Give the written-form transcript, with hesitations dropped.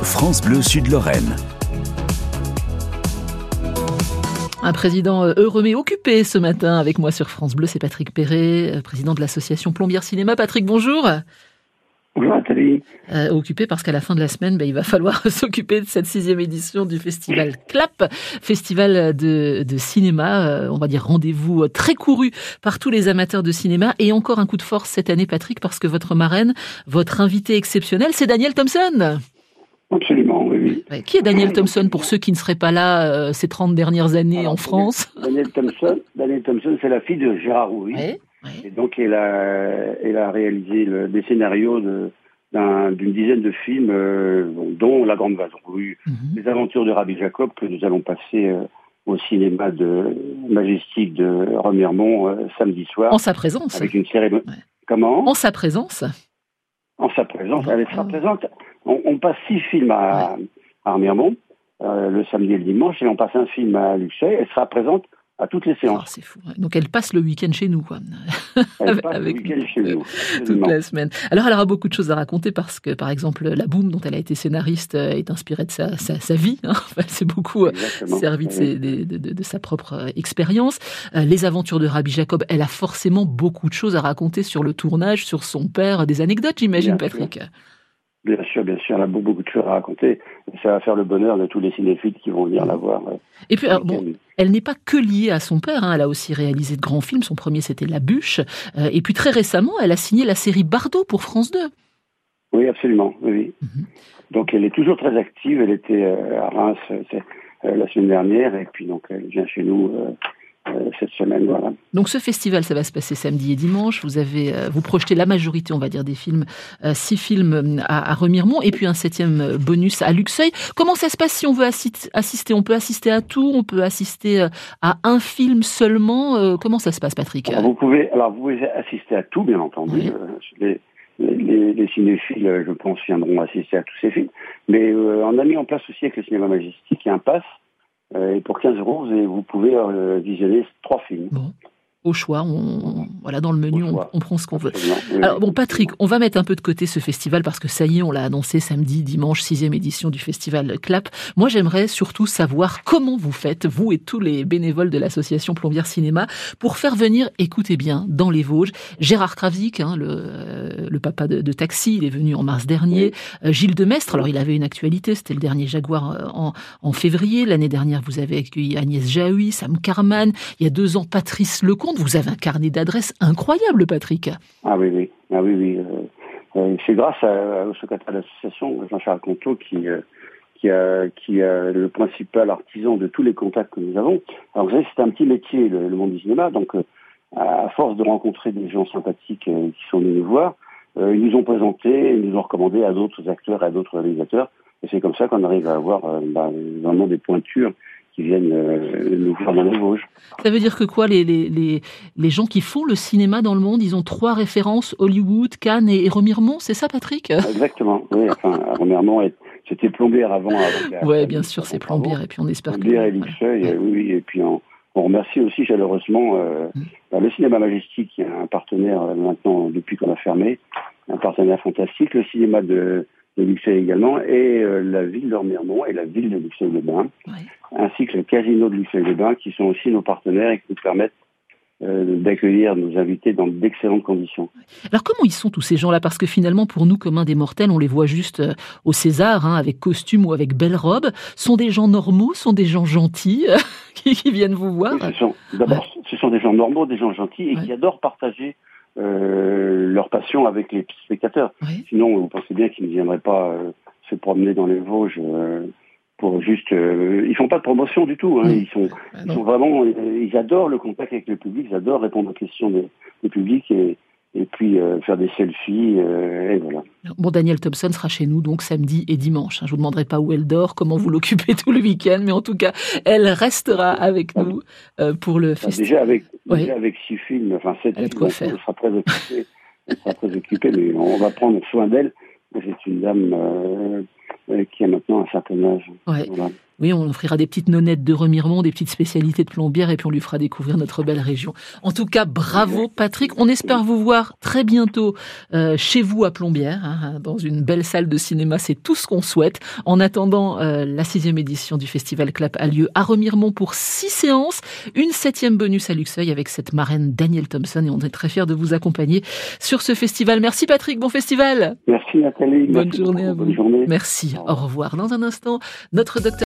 France Bleu Sud-Lorraine. Un président heureux mais occupé ce matin avec moi sur France Bleu, c'est Patrick Perret, président de l'association Plombières Cinéma. Patrick, bonjour. Bonjour Nathalie. Occupé parce qu'à la fin de la semaine, il va falloir s'occuper de cette 6e édition du festival CLAP, festival de cinéma, on va dire rendez-vous très couru par tous les amateurs de cinéma. Et encore un coup de force cette année, Patrick, parce que votre marraine, votre invité exceptionnel, c'est Daniel Thompson. Absolument, oui. Qui est Daniel Thompson pour ceux qui ne seraient pas là ces 30 dernières années en France? Daniel Thompson, c'est la fille de Gérard Houry. Ouais. Et donc, elle a réalisé des scénarios d'une dizaine de films, dont La Grande Vadrouille, Les Aventures de Rabbi Jacob, que nous allons passer au cinéma majestique de Remiremont samedi soir. En sa présence. Avec une cérémonie. Ouais. Comment ? En sa présence. En sa présence. Elle sera présente. On passe 6 films à Remiremont, le samedi et le dimanche, et on passe un film à Luxeuil. Elle sera présente à toutes les séances. C'est fou. Donc elle passe le week-end chez nous, quoi. Elle passe le week-end chez nous. Toute la semaine. Alors elle aura beaucoup de choses à raconter parce que, par exemple, La Boum, dont elle a été scénariste, est inspirée de sa vie. Elle s'est beaucoup servi de sa propre expérience. Les Aventures de Rabbi Jacob, elle a forcément beaucoup de choses à raconter sur le tournage, sur son père, des anecdotes, j'imagine, bien Patrick. Bien sûr, elle a beaucoup de choses à raconter. Ça va faire le bonheur de tous les cinéphiles qui vont venir la voir. Et puis, elle n'est pas que liée à son père. Elle a aussi réalisé de grands films. Son premier, c'était La Bûche. Et puis, très récemment, elle a signé la série Bardot pour France 2. Oui, absolument. Oui. Donc, elle est toujours très active. Elle était à Reims la semaine dernière. Et puis, donc, elle vient chez nous cette semaine, voilà. Donc ce festival, ça va se passer samedi et dimanche. Vous projetez la majorité, on va dire, des films, 6 films à Remiremont et puis un 7e bonus à Luxeuil. Comment ça se passe si on veut assister? On peut assister à tout, on peut assister à un film seulement. Comment ça se passe, Patrick? Vous pouvez assister à tout, bien entendu. Oui. Les cinéphiles, je pense, viendront assister à tous ces films. Mais on a mis en place aussi avec le cinéma majestique, il y a un pass. Et pour 15 €, vous pouvez visionner 3 films. Bon. Au choix, dans le menu, on prend ce qu'on veut. Oui. Alors Patrick, on va mettre un peu de côté ce festival parce que ça y est, on l'a annoncé samedi, dimanche, 6e édition du festival CLAP. Moi, j'aimerais surtout savoir comment vous faites, vous et tous les bénévoles de l'association Plombières Cinéma, pour faire venir, écoutez bien, dans les Vosges, Gérard Kravzik, le papa de Taxi, il est venu en mars dernier. Gilles Demestre, alors il avait une actualité, c'était le dernier Jaguar en février. L'année dernière, vous avez accueilli Agnès Jaoui, Sam Karman. Il y a 2 ans, Patrice Lecomte. Vous avez un carnet d'adresses incroyable, Patrick. Ah oui. C'est grâce au secrétaire de l'association, Jean-Charles Conto, qui est le principal artisan de tous les contacts que nous avons. Alors vous savez, c'est un petit métier, le monde du cinéma, donc à force de rencontrer des gens sympathiques qui sont venus nous voir, ils nous ont présenté, ils nous ont recommandé à d'autres acteurs et à d'autres réalisateurs, et c'est comme ça qu'on arrive à avoir vraiment des pointures qui viennent nous voir dans les Vosges. Ça veut dire que quoi, les gens qui font le cinéma dans le monde, ils ont 3 références, Hollywood, Cannes et Remiremont, c'est ça, Patrick? Exactement, oui. Remiremont, c'était Plombières avant. Oui, bien sûr, c'est Plombières, et puis on espère Plombières et Luxeuil, oui, et puis on remercie aussi chaleureusement le cinéma majestique, qui est un partenaire maintenant, depuis qu'on a fermé, un partenaire fantastique, le cinéma de Luxeuil également, et la ville de Remiremont et la ville de Luxeuil-les-Bains, ainsi que le casino de Luxeuil-les-Bains, qui sont aussi nos partenaires et qui nous permettent d'accueillir nos invités dans d'excellentes conditions. Alors comment ils sont tous ces gens-là? Parce que finalement, pour nous, communs des mortels, on les voit juste au César, avec costume ou avec belle robe. Sont des gens normaux? Sont des gens gentils qui viennent vous voir? Ce sont des gens normaux, des gens gentils et qui adorent partager leur passion avec les spectateurs. Sinon, vous pensez bien qu'ils ne viendraient pas se promener dans les Vosges pour juste... ils font pas de promotion du tout. Ils sont vraiment... Ils adorent le contact avec le public, ils adorent répondre aux questions des publics et puis faire des selfies, et voilà. Bon, Daniel Thompson sera chez nous donc samedi et dimanche. Je vous demanderai pas où elle dort, comment vous l'occupez tout le week-end, mais en tout cas, elle restera avec nous pour le festival. Déjà avec 6 films, 7 films, elle sera très occupée. Mais on va prendre soin d'elle. C'est une dame qui a maintenant un certain âge. Ouais. Voilà. Oui, on offrira des petites nonnettes de Remiremont, des petites spécialités de plombière et puis on lui fera découvrir notre belle région. En tout cas, bravo Patrick. On espère vous voir très bientôt chez vous à Plombières, hein, dans une belle salle de cinéma. C'est tout ce qu'on souhaite. En attendant, la 6e édition du Festival Clap a lieu à Remiremont pour 6 séances. Une 7e bonus à Luxeuil avec cette marraine Danielle Thompson et on est très fiers de vous accompagner sur ce festival. Merci Patrick, bon festival. Merci Nathalie. Bonne journée à vous. Bonne journée. Merci, au revoir. Dans un instant, notre docteur